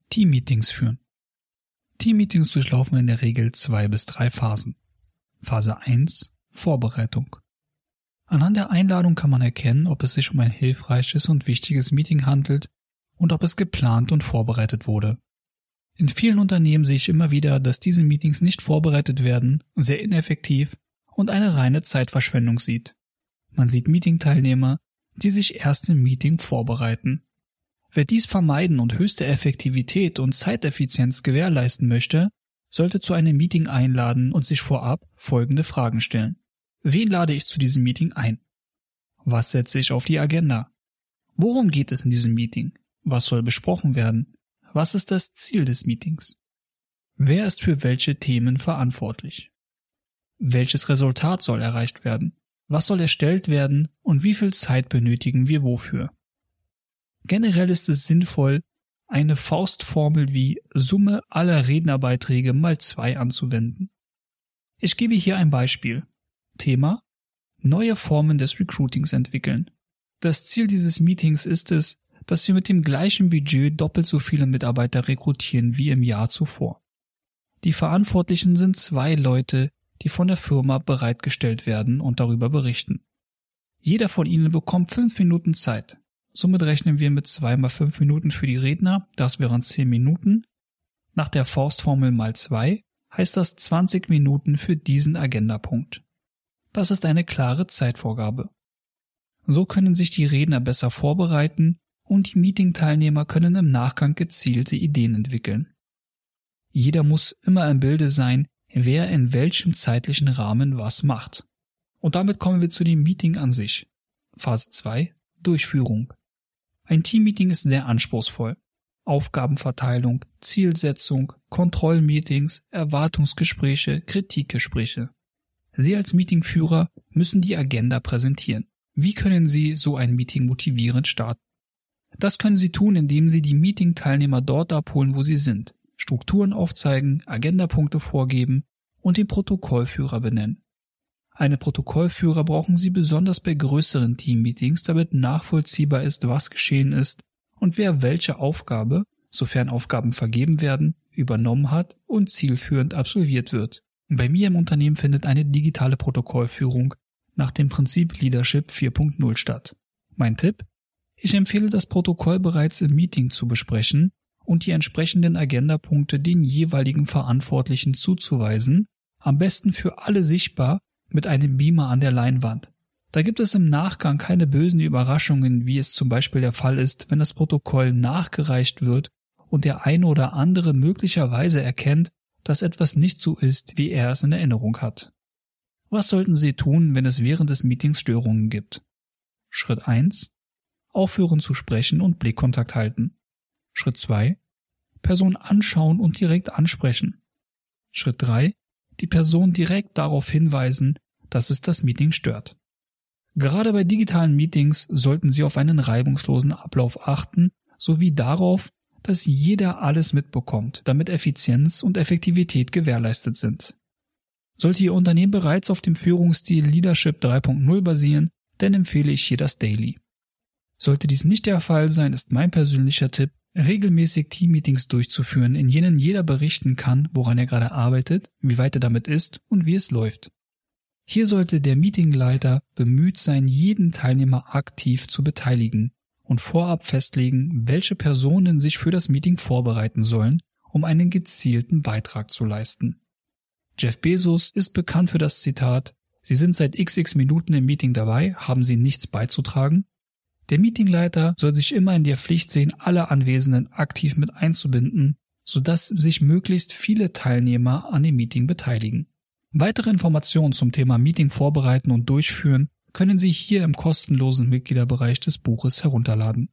Teammeetings führen. Teammeetings durchlaufen in der Regel 2 bis 3 Phasen. Phase 1 – Vorbereitung. Anhand der Einladung kann man erkennen, ob es sich um ein hilfreiches und wichtiges Meeting handelt und ob es geplant und vorbereitet wurde. In vielen Unternehmen sehe ich immer wieder, dass diese Meetings nicht vorbereitet werden, sehr ineffektiv und eine reine Zeitverschwendung sieht. Man sieht Meetingteilnehmer, die sich erst im Meeting vorbereiten. Wer dies vermeiden und höchste Effektivität und Zeiteffizienz gewährleisten möchte, sollte zu einem Meeting einladen und sich vorab folgende Fragen stellen. Wen lade ich zu diesem Meeting ein? Was setze ich auf die Agenda? Worum geht es in diesem Meeting? Was soll besprochen werden? Was ist das Ziel des Meetings? Wer ist für welche Themen verantwortlich? Welches Resultat soll erreicht werden? Was soll erstellt werden und wie viel Zeit benötigen wir wofür? Generell ist es sinnvoll, eine Faustformel wie Summe aller Rednerbeiträge mal 2 anzuwenden. Ich gebe hier ein Beispiel. Thema: Neue Formen des Recruitings entwickeln. Das Ziel dieses Meetings ist es, dass wir mit dem gleichen Budget doppelt so viele Mitarbeiter rekrutieren wie im Jahr zuvor. Die Verantwortlichen sind 2 Leute, die von der Firma bereitgestellt werden und darüber berichten. Jeder von ihnen bekommt 5 Minuten Zeit. Somit rechnen wir mit 2 mal 5 Minuten für die Redner, das wären 10 Minuten. Nach der Faustformel mal 2 heißt das 20 Minuten für diesen Agendapunkt. Das ist eine klare Zeitvorgabe. So können sich die Redner besser vorbereiten und die Meetingteilnehmer können im Nachgang gezielte Ideen entwickeln. Jeder muss immer im Bilde sein, wer in welchem zeitlichen Rahmen was macht. Und damit kommen wir zu dem Meeting an sich. Phase 2 – Durchführung. Ein Teammeeting ist sehr anspruchsvoll. Aufgabenverteilung, Zielsetzung, Kontrollmeetings, Erwartungsgespräche, Kritikgespräche. Sie als Meetingführer müssen die Agenda präsentieren. Wie können Sie so ein Meeting motivierend starten? Das können Sie tun, indem Sie die Meeting-Teilnehmer dort abholen, wo sie sind, Strukturen aufzeigen, Agendapunkte vorgeben und den Protokollführer benennen. Einen Protokollführer brauchen Sie besonders bei größeren Teammeetings, damit nachvollziehbar ist, was geschehen ist und wer welche Aufgabe, sofern Aufgaben vergeben werden, übernommen hat und zielführend absolviert wird. Bei mir im Unternehmen findet eine digitale Protokollführung nach dem Prinzip Leadership 4.0 statt. Mein Tipp? Ich empfehle, das Protokoll bereits im Meeting zu besprechen und die entsprechenden Agendapunkte den jeweiligen Verantwortlichen zuzuweisen, am besten für alle sichtbar mit einem Beamer an der Leinwand. Da gibt es im Nachgang keine bösen Überraschungen, wie es zum Beispiel der Fall ist, wenn das Protokoll nachgereicht wird und der eine oder andere möglicherweise erkennt, dass etwas nicht so ist, wie er es in Erinnerung hat. Was sollten Sie tun, wenn es während des Meetings Störungen gibt? Schritt 1. Aufhören zu sprechen und Blickkontakt halten. Schritt 2. Person anschauen und direkt ansprechen. Schritt 3. Die Person direkt darauf hinweisen, dass es das Meeting stört. Gerade bei digitalen Meetings sollten Sie auf einen reibungslosen Ablauf achten, sowie darauf, dass jeder alles mitbekommt, damit Effizienz und Effektivität gewährleistet sind. Sollte Ihr Unternehmen bereits auf dem Führungsstil Leadership 3.0 basieren, dann empfehle ich hier das Daily. Sollte dies nicht der Fall sein, ist mein persönlicher Tipp, regelmäßig Teammeetings durchzuführen, in denen jeder berichten kann, woran er gerade arbeitet, wie weit er damit ist und wie es läuft. Hier sollte der Meetingleiter bemüht sein, jeden Teilnehmer aktiv zu beteiligen und vorab festlegen, welche Personen sich für das Meeting vorbereiten sollen, um einen gezielten Beitrag zu leisten. Jeff Bezos ist bekannt für das Zitat: Sie sind seit XX Minuten im Meeting dabei, haben Sie nichts beizutragen? Der Meetingleiter soll sich immer in der Pflicht sehen, alle Anwesenden aktiv mit einzubinden, sodass sich möglichst viele Teilnehmer an dem Meeting beteiligen. Weitere Informationen zum Thema Meeting vorbereiten und durchführen können Sie hier im kostenlosen Mitgliederbereich des Buches herunterladen.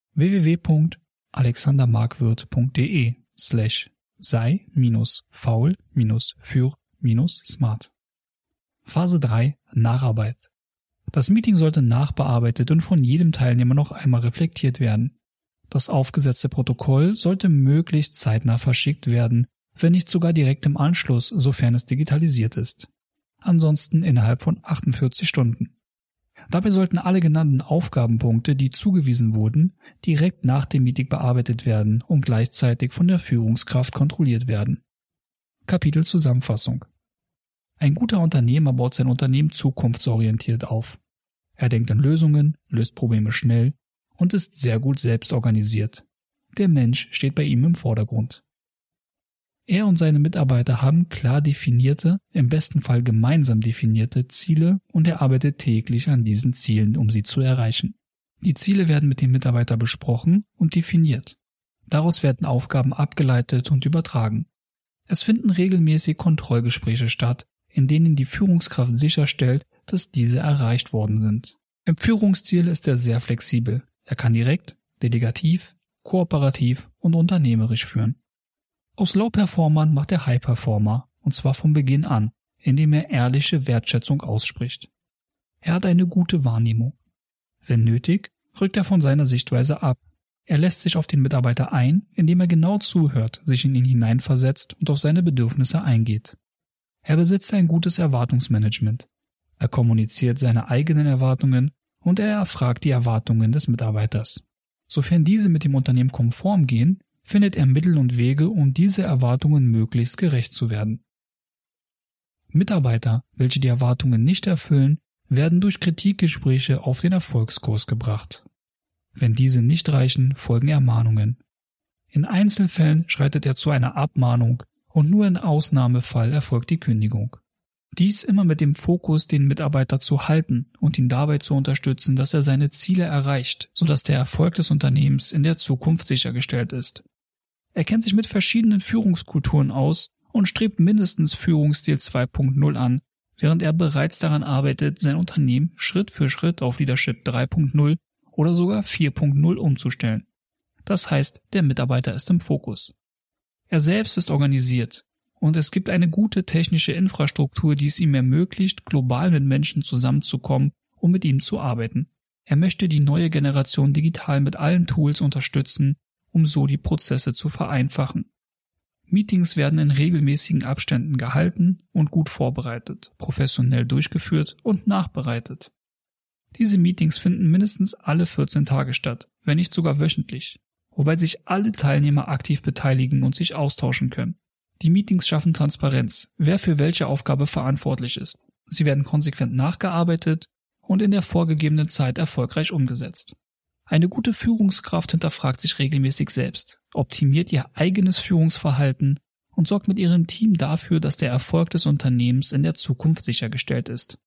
www.alexandermarkwirth.de/sei-faul-für-smart. Phase 3 – Nacharbeit. Das Meeting sollte nachbearbeitet und von jedem Teilnehmer noch einmal reflektiert werden. Das aufgesetzte Protokoll sollte möglichst zeitnah verschickt werden, wenn nicht sogar direkt im Anschluss, sofern es digitalisiert ist. Ansonsten innerhalb von 48 Stunden. Dabei sollten alle genannten Aufgabenpunkte, die zugewiesen wurden, direkt nach dem Meeting bearbeitet werden und gleichzeitig von der Führungskraft kontrolliert werden. Kapitel Zusammenfassung. Ein guter Unternehmer baut sein Unternehmen zukunftsorientiert auf. Er denkt an Lösungen, löst Probleme schnell und ist sehr gut selbst organisiert. Der Mensch steht bei ihm im Vordergrund. Er und seine Mitarbeiter haben klar definierte, im besten Fall gemeinsam definierte Ziele und er arbeitet täglich an diesen Zielen, um sie zu erreichen. Die Ziele werden mit dem Mitarbeiter besprochen und definiert. Daraus werden Aufgaben abgeleitet und übertragen. Es finden regelmäßig Kontrollgespräche statt, in denen die Führungskraft sicherstellt, dass diese erreicht worden sind. Im Führungsstil ist er sehr flexibel. Er kann direkt, delegativ, kooperativ und unternehmerisch führen. Aus Low-Performern macht er High-Performer, und zwar von Beginn an, indem er ehrliche Wertschätzung ausspricht. Er hat eine gute Wahrnehmung. Wenn nötig, rückt er von seiner Sichtweise ab. Er lässt sich auf den Mitarbeiter ein, indem er genau zuhört, sich in ihn hineinversetzt und auf seine Bedürfnisse eingeht. Er besitzt ein gutes Erwartungsmanagement. Er kommuniziert seine eigenen Erwartungen und er erfragt die Erwartungen des Mitarbeiters. Sofern diese mit dem Unternehmen konform gehen, findet er Mittel und Wege, um diese Erwartungen möglichst gerecht zu werden. Mitarbeiter, welche die Erwartungen nicht erfüllen, werden durch Kritikgespräche auf den Erfolgskurs gebracht. Wenn diese nicht reichen, folgen Ermahnungen. In Einzelfällen schreitet er zu einer Abmahnung und nur in Ausnahmefall erfolgt die Kündigung. Dies immer mit dem Fokus, den Mitarbeiter zu halten und ihn dabei zu unterstützen, dass er seine Ziele erreicht, sodass der Erfolg des Unternehmens in der Zukunft sichergestellt ist. Er kennt sich mit verschiedenen Führungskulturen aus und strebt mindestens Führungsstil 2.0 an, während er bereits daran arbeitet, sein Unternehmen Schritt für Schritt auf Leadership 3.0 oder sogar 4.0 umzustellen. Das heißt, der Mitarbeiter ist im Fokus. Er selbst ist organisiert und es gibt eine gute technische Infrastruktur, die es ihm ermöglicht, global mit Menschen zusammenzukommen, um mit ihm zu arbeiten. Er möchte die neue Generation digital mit allen Tools unterstützen, um so die Prozesse zu vereinfachen. Meetings werden in regelmäßigen Abständen gehalten und gut vorbereitet, professionell durchgeführt und nachbereitet. Diese Meetings finden mindestens alle 14 Tage statt, wenn nicht sogar wöchentlich, wobei sich alle Teilnehmer aktiv beteiligen und sich austauschen können. Die Meetings schaffen Transparenz, wer für welche Aufgabe verantwortlich ist. Sie werden konsequent nachgearbeitet und in der vorgegebenen Zeit erfolgreich umgesetzt. Eine gute Führungskraft hinterfragt sich regelmäßig selbst, optimiert ihr eigenes Führungsverhalten und sorgt mit ihrem Team dafür, dass der Erfolg des Unternehmens in der Zukunft sichergestellt ist.